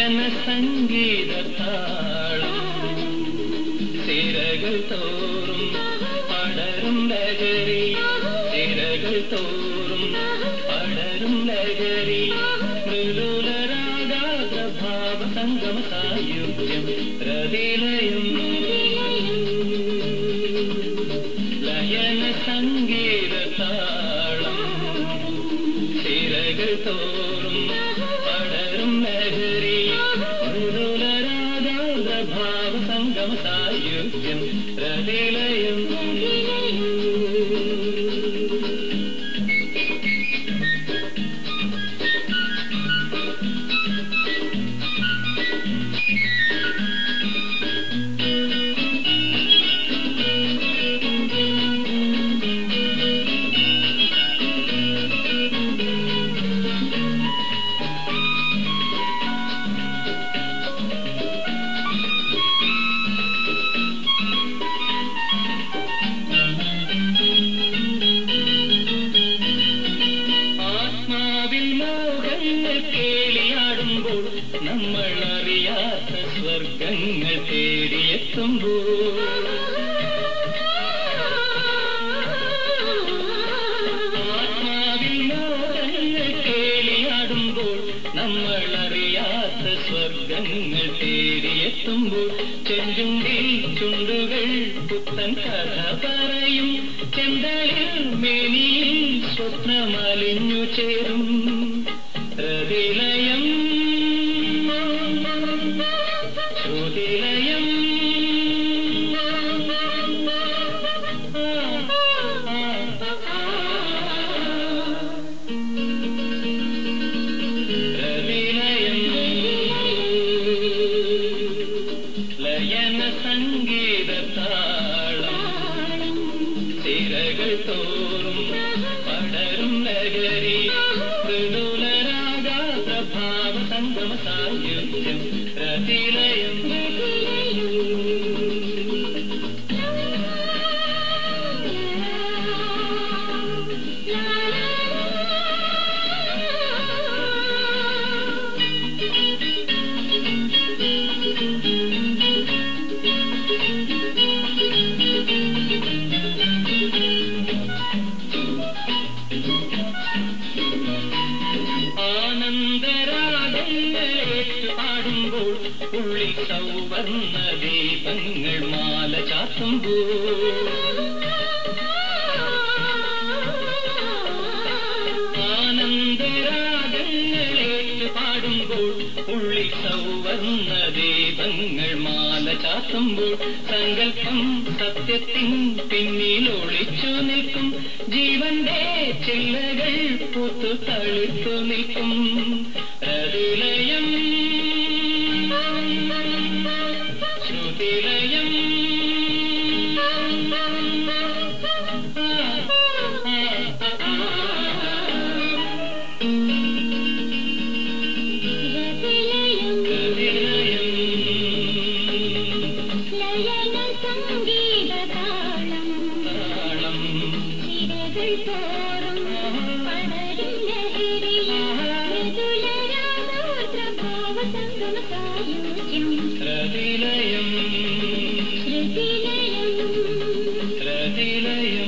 ലയന സംഗീതത്താളം സിരകൾ തോറും പടരും ലഹരി സിരകൾ തോറും പടരും ലഹരി മൃദുലരാഗാത ഭാവ സംഗമ സായുജ്യം പ്രതിലയം ലയന സംഗീതത്താളം സിരകൾ തോറും പടരും ലഹരി മൃദുലരാഗാത ഭാവ സംഗമ സായുജ്യം പ്രതിലയം നമ്മൾ അറിയാത്ത സ്വർഗങ്ങൾ തേടിയെത്തുമ്പോൾ ആത്മാവിൽ മോഹങ്ങൾ കേളിയാടുമ്പോൾ നമ്മൾ അറിയാത്ത സ്വർഗങ്ങൾ തേടിയെത്തുമ്പോൾ ചെഞ്ചുണ്ടിൽ ചുണ്ടുകൾ പുത്തൻ കഥ പറയും ചെന്തളിൽ മേനിയിൽ സ്വപ്നമലിഞ്ഞു ചേരും പ്രതിലയം ശ്രുതിലയം പ്രതിലയം ലയന സംഗീതത്താളം സിരകൾ തോറും പടരും ലഹരി മൃദുലരാഗാത ഭാവ സംഗമ സായുജ്യം പ്രതിലയം ആനന്ദരാഗങ്ങളേറ്റു പാടുമ്പോൾ ഉള്ളിൽ സൗവർണ്ണ ദീപങ്ങൾ മാല ചാത്തുമ്പോൾ ആനന്ദരാഗങ്ങളേറ്റു പാടുമ്പോൾ ഉള്ളിൽ സൗവർണ്ണ ദീപങ്ങൾ മാല ചാത്തുമ്പോൾ സങ്കല്പം സത്യത്തിൻ പിന്നിൽ ഒളിച്ചു നിൽക്കും ജീവന്റെ ചില്ലകൾ പൂത്തു തളിർത്തു നിൽക്കും പ്രതിലയം ശ്രുതിലയം പ്രതിലയം